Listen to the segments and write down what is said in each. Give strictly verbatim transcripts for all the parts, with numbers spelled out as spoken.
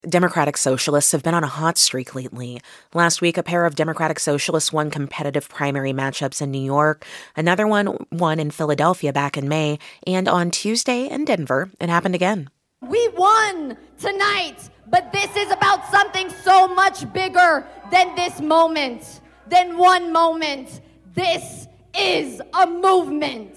Democratic Socialists have been on a hot streak lately. Last week, a pair of Democratic Socialists won competitive primary matchups in New York. Another one won in Philadelphia back in May. And on Tuesday in Denver, it happened again. We won tonight, but this is about something so much bigger than this moment, than one moment. This is a movement.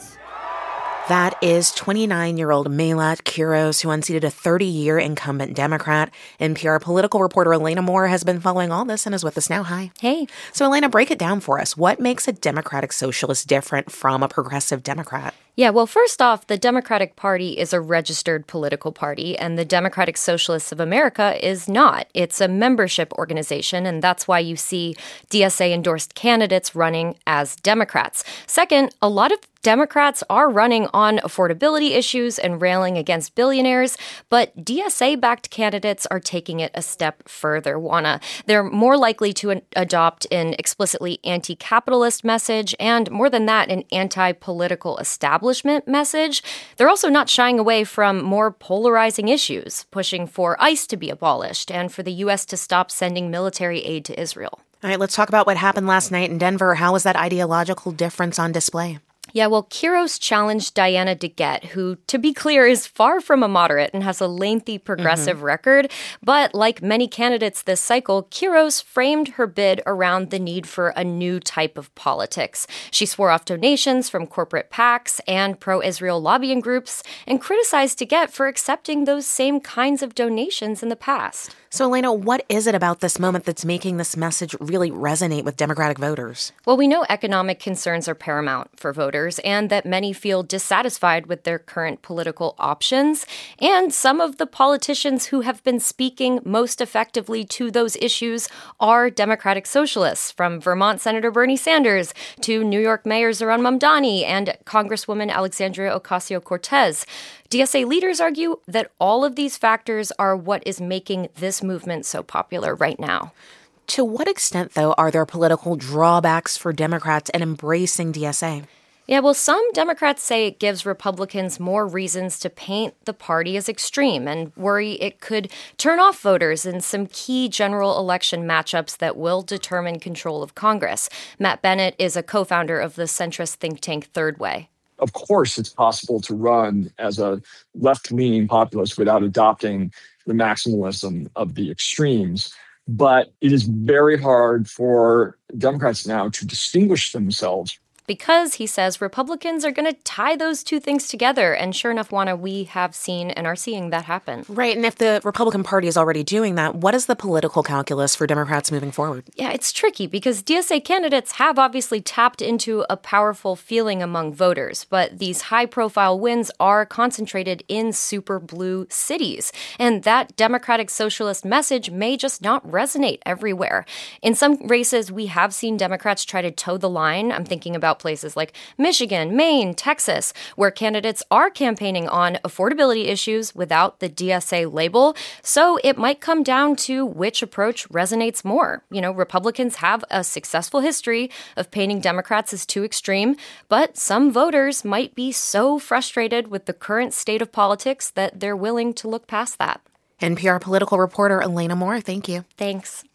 That is twenty-nine-year-old Melat Quiros, who unseated a thirty-year incumbent Democrat. N P R political reporter Elena Moore has been following all this and is with us now. Hi. Hey. So, Elena, break it down for us. What makes a Democratic Socialist different from a progressive Democrat? Yeah, well, first off, the Democratic Party is a registered political party, and the Democratic Socialists of America is not. It's a membership organization, and that's why you see D S A-endorsed candidates running as Democrats. Second, a lot of Democrats are running on affordability issues and railing against billionaires, but D S A-backed candidates are taking it a step further, Juana. They're more likely to an- adopt an explicitly anti-capitalist message and, more than that, an anti-political establishment message. They're also not shying away from more polarizing issues, pushing for ICE to be abolished and for the U S to stop sending military aid to Israel. All right, let's talk about what happened last night in Denver. How was that ideological difference on display? Yeah, well, Quiros challenged Diana DeGette, who, to be clear, is far from a moderate and has a lengthy progressive mm-hmm. record. But like many candidates this cycle, Quiros framed her bid around the need for a new type of politics. She swore off donations from corporate PACs and pro-Israel lobbying groups and criticized DeGette for accepting those same kinds of donations in the past. So, Elena, what is it about this moment that's making this message really resonate with Democratic voters? Well, we know economic concerns are paramount for voters and that many feel dissatisfied with their current political options. And some of the politicians who have been speaking most effectively to those issues are Democratic Socialists, from Vermont Senator Bernie Sanders to New York Mayor Zohran Mamdani and Congresswoman Alexandria Ocasio-Cortez. D S A leaders argue that all of these factors are what is making this movement so popular right now. To what extent, though, are there political drawbacks for Democrats in embracing D S A? Yeah, well, some Democrats say it gives Republicans more reasons to paint the party as extreme and worry it could turn off voters in some key general election matchups that will determine control of Congress. Matt Bennett is a co-founder of the centrist think tank Third Way. Of course, it's possible to run as a left-leaning populist without adopting the maximalism of the extremes. But it is very hard for Democrats now to distinguish themselves. Because, he says, Republicans are going to tie those two things together. And sure enough, Juana, we have seen and are seeing that happen. Right. And if the Republican Party is already doing that, what is the political calculus for Democrats moving forward? Yeah, it's tricky because D S A candidates have obviously tapped into a powerful feeling among voters. But these high-profile wins are concentrated in super blue cities. And that Democratic Socialist message may just not resonate everywhere. In some races, we have seen Democrats try to toe the line. I'm thinking about places like Michigan, Maine, Texas, where candidates are campaigning on affordability issues without the D S A label. So it might come down to which approach resonates more. You know, Republicans have a successful history of painting Democrats as too extreme, but some voters might be so frustrated with the current state of politics that they're willing to look past that. N P R political reporter Elena Moore, thank you. Thanks.